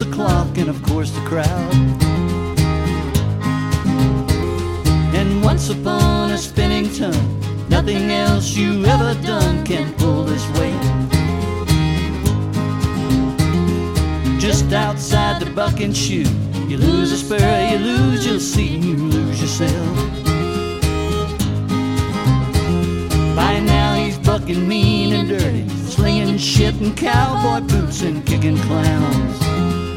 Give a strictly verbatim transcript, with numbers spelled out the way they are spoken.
the clock, and of course the crowd. And once upon a spinning ton, nothing else you ever done can pull this weight. Just outside the buck and shoe, you lose a spur, you lose your seat, you lose yourself. By now he's bucking mean and dirty, slinging shit in cowboy boots and kicking clowns.